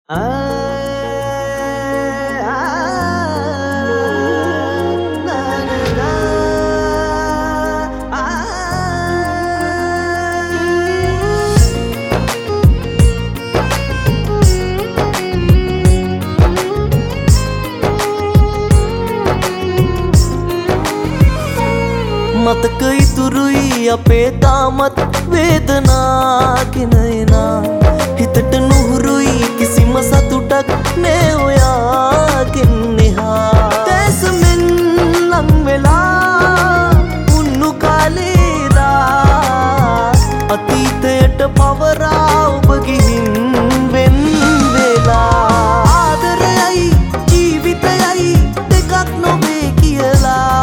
මතක ඉතුරුයි අපේ තාමත් වේදනාගෙන එනා හිතට නුහුරුයි කිසිම සතුටක් නෑ ඔයාගෙන් එහා දැසමෙන් ලං වෙලා උන්නු කාලේදා අතීතයට පවරා ඔබ ගිහින් වෙන් වෙලා ආදරයයි ජීවිතයයි දෙකක් නොවේ කියලා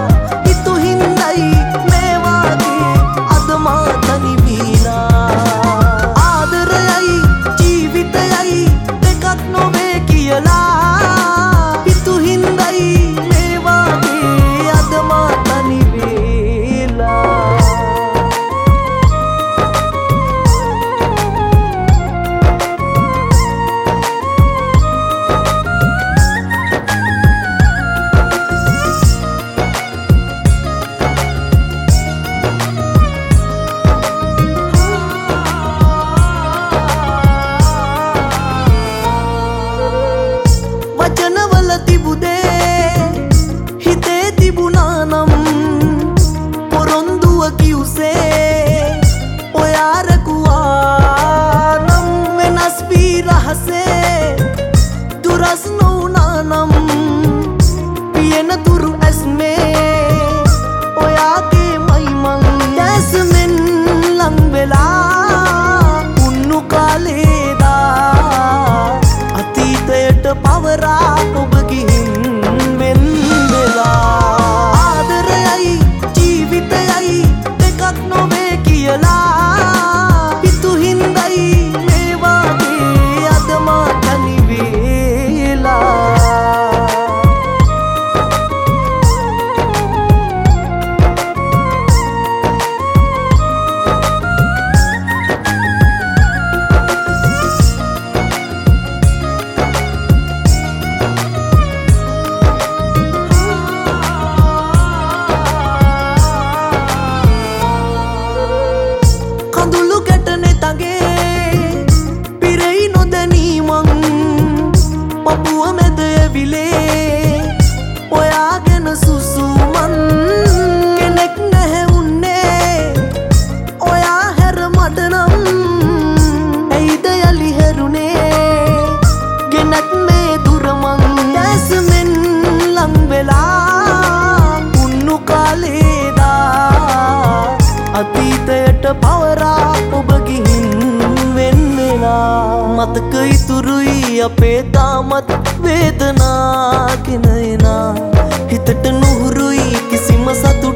වචනවල තිබුදේ හිතේ තිබුණා නම් පොරොන්දුව කිව්සේ ඔයා රැකුවා නම් වෙනස් වී රහසේ දුරස් නොවුණා නම් පියන තුරු ඇස්මේ ඔයාගේ මයි මං දැසමෙන් ලං වෙලා උන්නු කාලේදා අතීතයට පවරා ඔබ ගිහින් වෙන් වෙලා ආදරයයි ජීවිතයයි දෙකක් නොවේ කියලා හිතු හින්දයි මේ වාගේ අද මා තනි වෙලා පපුුව මැද ඇවිලේ ඔයා ගැන සුසුමන් කෙනෙක් නැහැවුන්නේ ඔයා හැර මටනම් ඇයිද යලි හැරුණේ ගෙනත් මේ දුරමං දැසමෙන් ලං වෙලා උන්නු කාලේදා අතීතයට පවරා ඔබ ගිහින් වෙන් වෙලා මතක ඉතුරුයි අපේ තාමත් වේදනාගෙන එනා හිතට නුහුරුයි කිසිම සතුටක්